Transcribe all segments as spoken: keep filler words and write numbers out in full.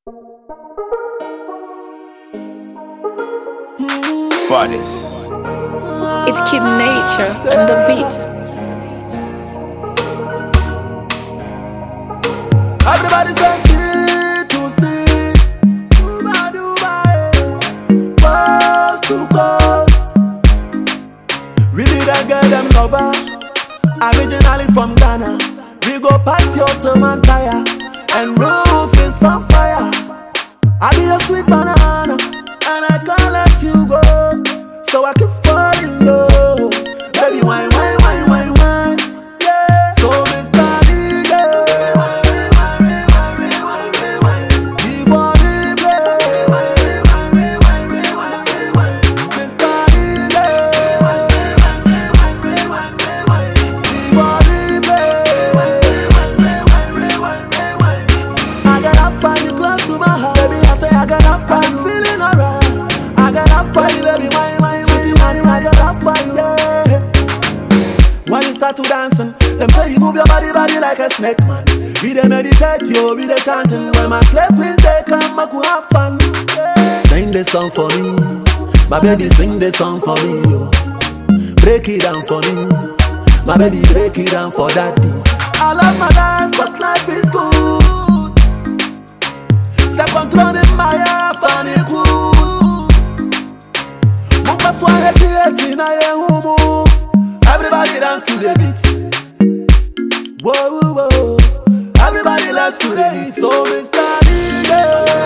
Bodies. It's Kid Nature and the beats. Everybody says see to see, Dubai, Dubai, coast to coast. Really that girl them lover, originally from Ghana. We go party Ottoman tire, and roof is on fire. I be a sweet banana, and I can't let you go. So I keep falling low. Baby, wine, wine, wine, wine, wine. Yeah. So Mister D J, before the play, Mister D J, before the play. I got a party close to my heart, baby. I say I got a party, feeling alright. I got a party, baby, wine, wine. I got a fire, yeah. When you start to dancing, them say you move your body, body like a snake, man. We dey meditate, yo, we dey chanting. When my sleep will they come, I could have fun. Yeah. Sing this song for me, my baby, sing this song for me, yo. Break it down for me, my baby, break it down for daddy. I love my life, cause life is good. C'est contrôler ma life, and it's good. Everybody dance to the beat. Whoa, whoa, whoa. Everybody dance to the beat. So Mister D J,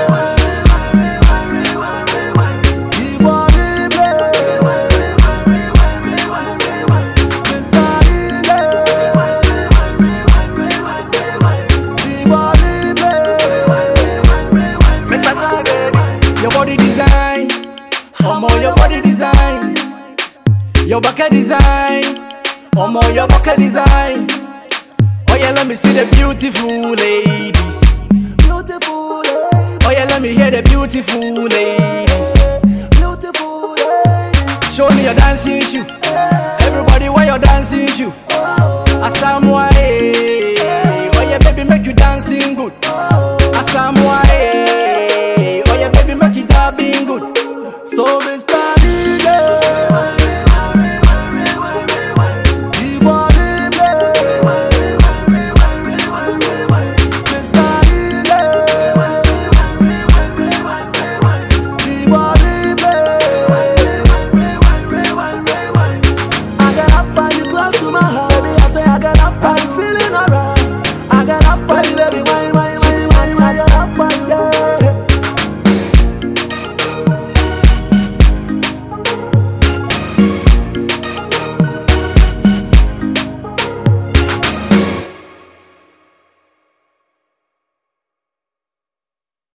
before the play, Mister D J, before the play. Your body design, Omo, your body design. Your bucket design, Omo, your bucket design. Oh yeah, let me see the beautiful ladies. Beautiful ladies. Oh yeah, let me hear the beautiful ladies. Beautiful ladies. Show me your dancing shoe. Everybody wear your dancing shoe. Asamoah